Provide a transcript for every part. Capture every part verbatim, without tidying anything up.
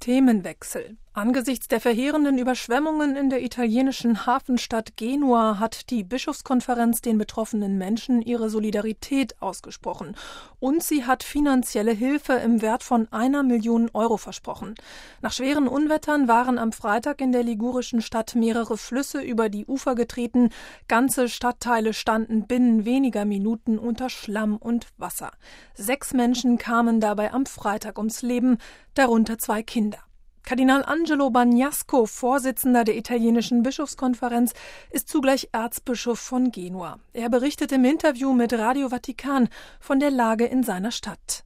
Themenwechsel. Angesichts der verheerenden Überschwemmungen in der italienischen Hafenstadt Genua hat die Bischofskonferenz den betroffenen Menschen ihre Solidarität ausgesprochen. Und sie hat finanzielle Hilfe im Wert von einer Million Euro versprochen. Nach schweren Unwettern waren am Freitag in der ligurischen Stadt mehrere Flüsse über die Ufer getreten. Ganze Stadtteile standen binnen weniger Minuten unter Schlamm und Wasser. Sechs Menschen kamen dabei am Freitag ums Leben, darunter zwei Kinder. Kardinal Angelo Bagnasco, Vorsitzender der italienischen Bischofskonferenz, ist zugleich Erzbischof von Genua. Er berichtet im Interview mit Radio Vatikan von der Lage in seiner Stadt.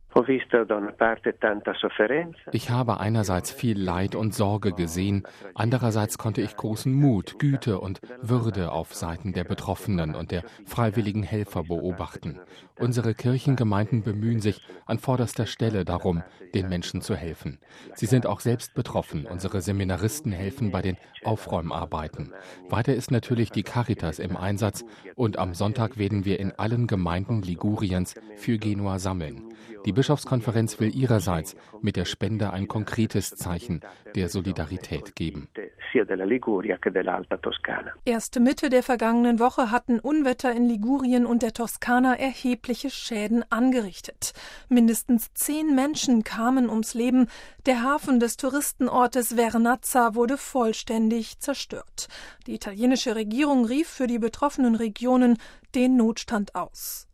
Ich habe einerseits viel Leid und Sorge gesehen, andererseits konnte ich großen Mut, Güte und Würde auf Seiten der Betroffenen und der freiwilligen Helfer beobachten. Unsere Kirchengemeinden bemühen sich an vorderster Stelle darum, den Menschen zu helfen. Sie sind auch selbst betroffen. Unsere Seminaristen helfen bei den Aufräumarbeiten. Weiter ist natürlich die Caritas im Einsatz und am Sonntag werden wir in allen Gemeinden Liguriens für Genua sammeln. Die Bischofskonferenz will ihrerseits mit der Spende ein konkretes Zeichen der Solidarität geben. Erst Mitte der vergangenen Woche hatten Unwetter in Ligurien und der Toskana erhebliche Schäden angerichtet. Mindestens zehn Menschen kamen ums Leben. Der Hafen des Touristenortes Vernazza wurde vollständig zerstört. Die italienische Regierung rief für die betroffenen Regionen den Notstand aus.